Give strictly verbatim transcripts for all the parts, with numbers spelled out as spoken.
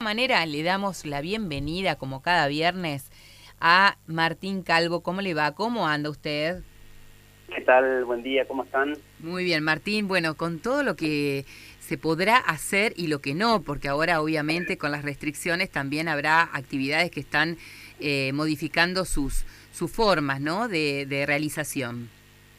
manera le damos la bienvenida, como cada viernes, a Martín Calvo. ¿Cómo le va? ¿Cómo anda usted? ¿Qué tal? Buen día, ¿cómo están? Muy bien, Martín. Bueno, con todo lo que se podrá hacer y lo que no, porque ahora obviamente con las restricciones también habrá actividades que están eh, modificando sus, sus formas, ¿no?, de, de realización.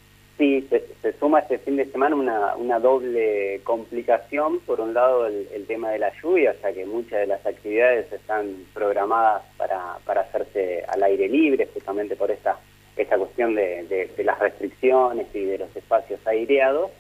Sí, se, se suma este fin de semana una, una doble complicación. Por un lado, el, el tema de la lluvia, ya que muchas de las actividades están programadas para, para hacerse al aire libre, justamente por esta, esta cuestión de, de, de las restricciones y de los espacios aireados.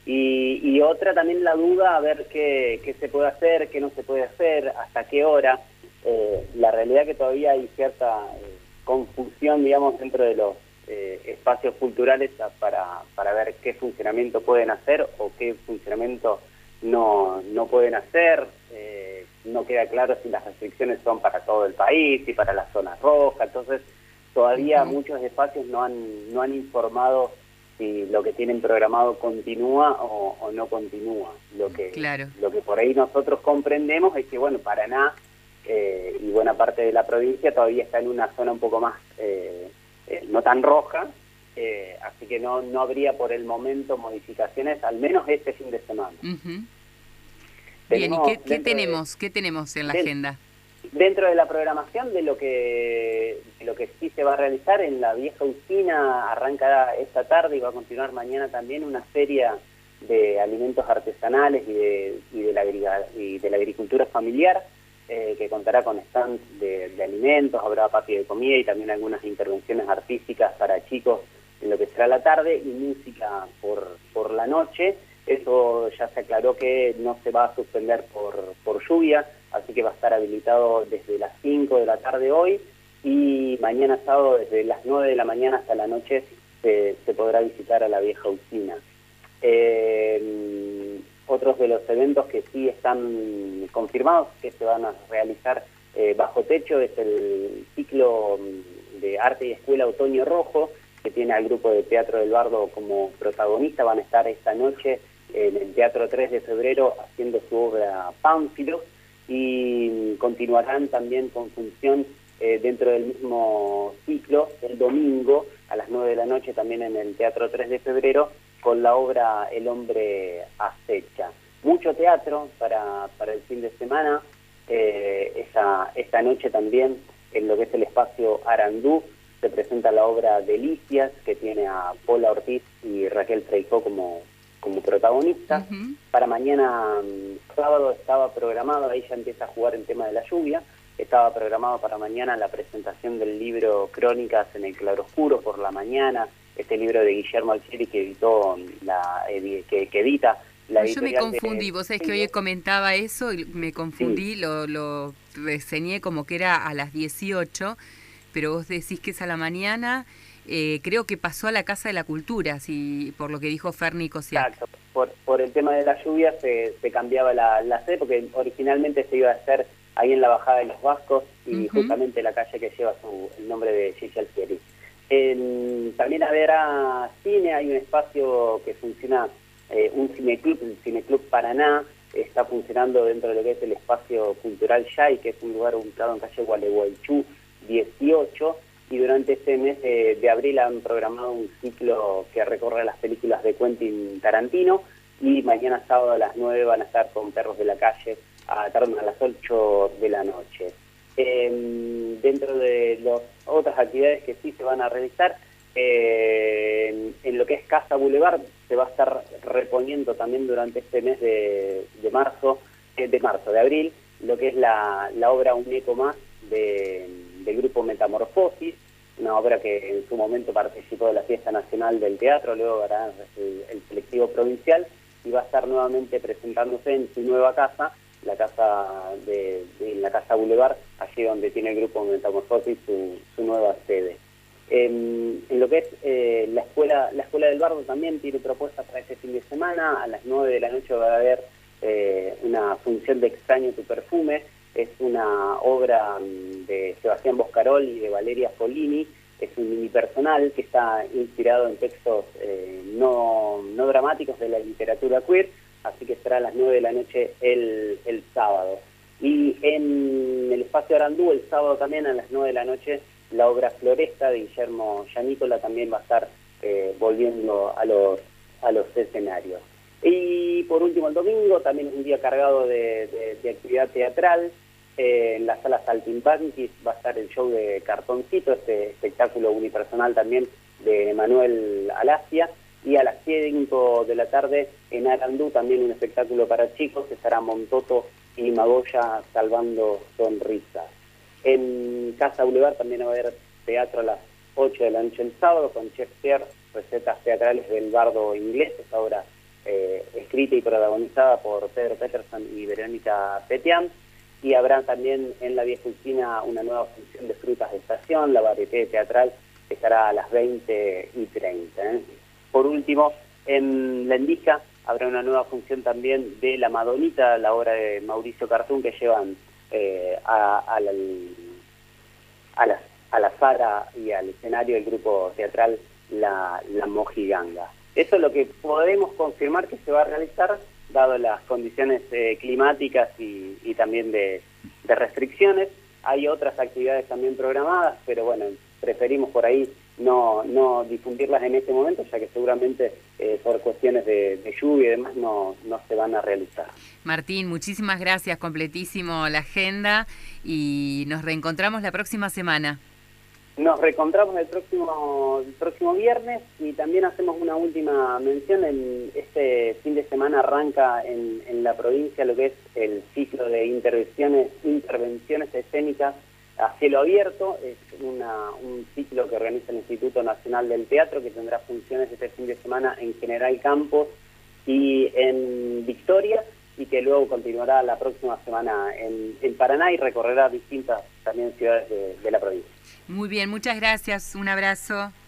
Y, y otra también la duda a ver qué, qué se puede hacer, qué no se puede hacer, hasta qué hora. Eh, la realidad que todavía hay cierta eh, confusión, digamos, dentro de los eh, espacios culturales para, para ver qué funcionamiento pueden hacer o qué funcionamiento no, no pueden hacer. Eh, no queda claro si las restricciones son para todo el país y para las zonas rojas. Entonces, todavía Uh-huh. muchos espacios no han, no han informado si lo que tienen programado continúa o, o no continúa. Lo que, Claro. lo que por ahí nosotros comprendemos es que, bueno, Paraná eh, y buena parte de la provincia todavía está en una zona un poco más, eh, eh, no tan roja, eh, así que no, no habría por el momento modificaciones, al menos este fin de semana. Uh-huh. Bien, ¿y Tenemos qué, qué dentro de, tenemos? ¿Qué tenemos en la de, agenda? Dentro de la programación de lo que de lo que sí se va a realizar en la vieja usina, arranca esta tarde y va a continuar mañana también una feria de alimentos artesanales y de, y de, la, y de la agricultura familiar, eh, que contará con stands de, de alimentos, habrá patio de comida y también algunas intervenciones artísticas para chicos en lo que será la tarde y música por, por la noche. Eso ya se aclaró que no se va a suspender por, por lluvia, así que va a estar habilitado desde las cinco de la tarde hoy y mañana sábado desde las nueve de la mañana hasta la noche se, se podrá visitar a la vieja usina. Eh, otros de los eventos que sí están confirmados que se van a realizar eh, bajo techo es el ciclo de arte y escuela Otoño Rojo, que tiene al grupo de Teatro del Bardo como protagonista. Van a estar esta noche en el Teatro tres de febrero haciendo su obra Pánfilo y continuarán también con función eh, dentro del mismo ciclo el domingo a las nueve de la noche también en el Teatro tres de febrero con la obra El hombre acecha. Mucho teatro para, para el fin de semana. Eh, esa, esta noche también en lo que es el espacio Arandú se presenta la obra Delicias, que tiene a Paula Ortiz y Raquel Freijó como, como protagonistas. Uh-huh. Para mañana sábado estaba programado, ahí ya empieza a jugar el tema de la lluvia, estaba programado para mañana la presentación del libro Crónicas en el Claroscuro por la mañana, este libro de Guillermo Altieri que editó la que, que edita la Yo me editorial confundí, de... vos sabés que hoy comentaba eso y me confundí, Sí. lo, lo reseñé como que era a las dieciocho, pero vos decís que es a la mañana. Eh, creo que pasó a la Casa de la Cultura, si, por lo que dijo Ferni Cosiac. Exacto, por, por el tema de la lluvia se, se cambiaba la, la sede, porque originalmente se iba a hacer ahí en la Bajada de los Vascos y Uh-huh. justamente la calle que lleva su, el nombre de Gigi Altieri. En, también habrá cine, hay un espacio que funciona, eh, un cineclub, el Cineclub Paraná, está funcionando dentro de lo que es el espacio cultural Yay, que es un lugar ubicado en calle Gualeguaychú dieciocho, y durante este mes de, de abril han programado un ciclo que recorre las películas de Quentin Tarantino, y mañana sábado a las nueve van a estar con Perros de la Calle, a, perdón, a las ocho de la noche. Eh, dentro de las otras actividades que sí se van a realizar, eh, en, en lo que es Casa Boulevard se va a estar reponiendo también durante este mes de, de marzo, eh, de marzo, de abril, lo que es la, la obra Un eco más de, del grupo Metamorfosis, una obra que en su momento participó de la Fiesta Nacional del Teatro, luego hará el, el selectivo provincial y va a estar nuevamente presentándose en su nueva casa, la casa de, de la Casa Boulevard, allí donde tiene el grupo Metamorfosis su, su nueva sede. En, en lo que es eh, la escuela la escuela del Bardo también tiene propuestas para este fin de semana. A las nueve de la noche va a haber eh, una función de Extraño tu perfume. Es una obra de Sebastián Boscarol y de Valeria Folini. Es un unipersonal que está inspirado en textos eh, no, no dramáticos de la literatura queer, así que será a las nueve de la noche el, el sábado. Y en el espacio Arandú, el sábado también a las nueve de la noche, la obra Floresta de Guillermo Yanícola también va a estar eh, volviendo a los, a los escenarios. Y por último, el domingo, también un día cargado de, de, de actividad teatral. Eh, en la sala Saltimbanquis va a estar el show de Cartoncito, este espectáculo unipersonal también de Manuel Alasia. Y a las cinco de la tarde en Arandú también un espectáculo para chicos, que estará Montoto y Magoya salvando sonrisas. En Casa Boulevard también va a haber teatro a las ocho de la noche el sábado con Chef Pierre, recetas teatrales del bardo inglés, esta obra eh, escrita y protagonizada por Pedro Peterson y Verónica Petian. Y habrá también en la vieja usina una nueva función de frutas de estación, la varieté teatral, que estará a las veinte y treinta. ¿eh? Por último, en La Endija habrá una nueva función también de La Madonita, la obra de Mauricio Cartún, que llevan eh, a, a, la, a, la, a la sala y al escenario del grupo teatral La, la Mojiganga. Eso es lo que podemos confirmar que se va a realizar, dado las condiciones eh, climáticas y, y también de, de restricciones. Hay otras actividades también programadas, pero bueno, preferimos por ahí no, no difundirlas en este momento, ya que seguramente eh, por cuestiones de, de lluvia y demás no, no se van a realizar. Martín, muchísimas gracias, completísimo la agenda y nos reencontramos la próxima semana. Nos reencontramos el próximo, el próximo viernes y también hacemos una última mención. En este fin de semana arranca en, en la provincia lo que es el ciclo de intervenciones, intervenciones escénicas a cielo abierto. Es una, un ciclo que organiza el Instituto Nacional del Teatro, que tendrá funciones este fin de semana en General Campos y en Victoria, y que luego continuará la próxima semana en, en Paraná y recorrerá distintas también ciudades de, de la provincia. Muy bien, muchas gracias, un abrazo.